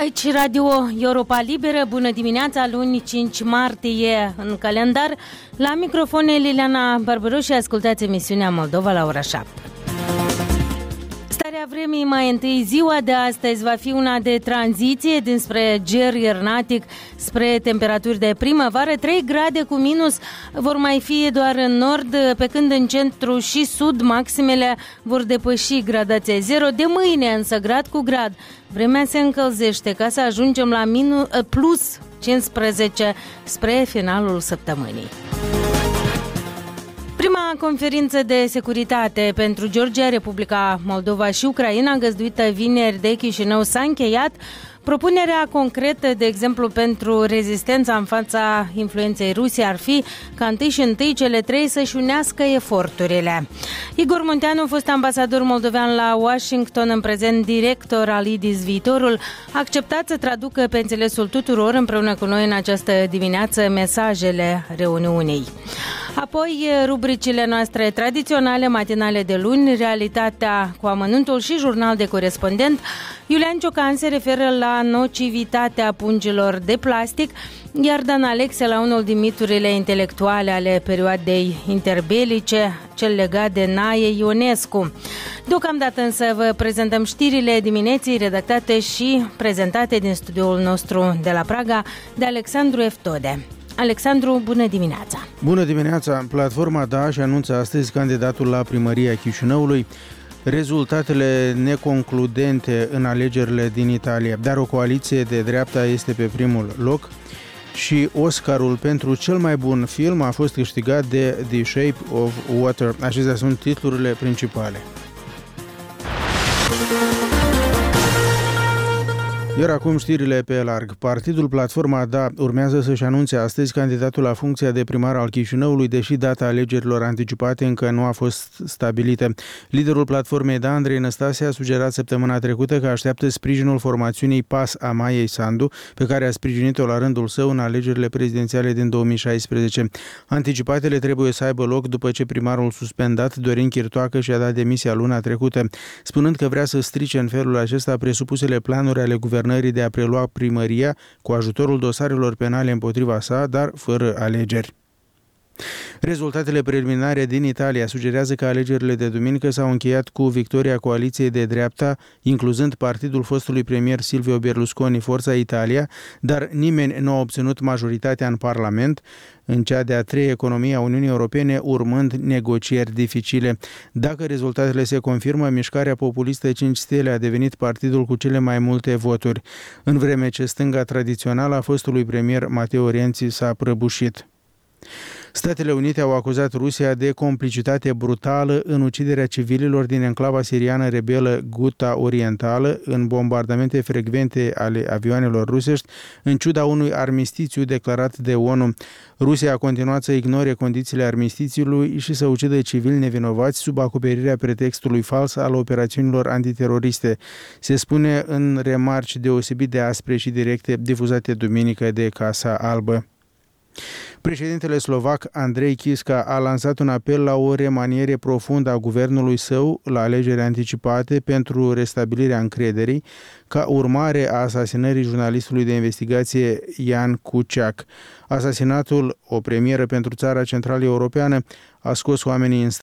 Aici Radio Europa Liberă, bună dimineața, luni 5 martie în calendar. La microfon Liliana Barbaros și ascultați emisiunea Moldova la ora 7. Starea vremii mai întâi, ziua de astăzi va fi una de tranziție dinspre ger iernatic spre temperaturi de primăvară. 3 grade cu minus vor mai fi doar în nord, pe când în centru și sud maximele vor depăși gradația 0. De mâine însă grad cu grad vremea se încălzește ca să ajungem la plus 15 spre finalul săptămânii. Prima conferință de securitate pentru Georgia, Republica Moldova și Ucraina, găzduită vineri de Chișinău, s-a încheiat. Propunerea concretă, de exemplu, pentru rezistența în fața influenței Rusiei ar fi ca întâi și întâi cele trei să-și unească eforturile. Igor Munteanu, fost ambasador moldovean la Washington, în prezent director al IDIS Viitorul, a acceptat să traducă pe înțelesul tuturor împreună cu noi în această dimineață mesajele reuniunii. Apoi, rubricile noastre tradiționale, matinale de luni, realitatea cu amănuntul și jurnal de corespondent. Iulian Ciocan se referă la nocivitatea pungilor de plastic, iar Dan Alexe la unul din miturile intelectuale ale perioadei interbelice, cel legat de Nae Ionescu. Deocamdată însă vă prezentăm știrile dimineții redactate și prezentate din studioul nostru de la Praga de Alexandru Eftode. Alexandru, bună dimineața! Bună dimineața! Platforma Daesh anunță astăzi candidatul la primăria Chișinăului, rezultatele neconcludente în alegerile din Italia, dar o coaliție de dreapta este pe primul loc și Oscarul pentru cel mai bun film a fost câștigat de The Shape of Water. Acestea sunt titlurile principale. Iar acum știrile pe larg. Partidul Platforma Da urmează să-și anunțe astăzi candidatul la funcția de primar al Chișinăului, deși data alegerilor anticipate încă nu a fost stabilită. Liderul Platformei Da, Andrei Năstase, a sugerat săptămâna trecută că așteaptă sprijinul formațiunii PAS a Maiei Sandu, pe care a sprijinit-o la rândul său în alegerile prezidențiale din 2016. Anticipatele trebuie să aibă loc după ce primarul suspendat, Dorin Chirtoacă, și-a dat demisia luna trecută, spunând că vrea să strice în felul acesta presupusele planuri ale guvernului de a prelua primăria cu ajutorul dosarelor penale împotriva sa, dar fără alegeri. Rezultatele preliminare din Italia sugerează că alegerile de duminică s-au încheiat cu victoria coaliției de dreapta, incluzând partidul fostului premier Silvio Berlusconi, Forța Italia, dar nimeni nu a obținut majoritatea în Parlament, în cea de-a treia economie a Uniunii Europene, urmând negocieri dificile. Dacă rezultatele se confirmă, mișcarea populistă 5 Stele a devenit partidul cu cele mai multe voturi, în vreme ce stânga tradițională a fostului premier Matteo Renzi s-a prăbușit. Statele Unite au acuzat Rusia de complicitate brutală în uciderea civililor din enclava siriană rebelă Ghouta Orientală în bombardamente frecvente ale avioanelor rusești, în ciuda unui armistițiu declarat de ONU. Rusia a continuat să ignore condițiile armistițiului și să ucidă civili nevinovați sub acoperirea pretextului fals al operațiunilor antiteroriste, se spune în remarci deosebit de aspre și directe difuzate duminică de Casa Albă. Președintele slovac Andrei Kiska a lansat un apel la o remaniere profundă a guvernului său la alegeri anticipate pentru restabilirea încrederii, ca urmare a asasinării jurnalistului de investigație Jan Kuciak. Asasinatul, o premieră pentru țara centrală europeană, a scos oamenii în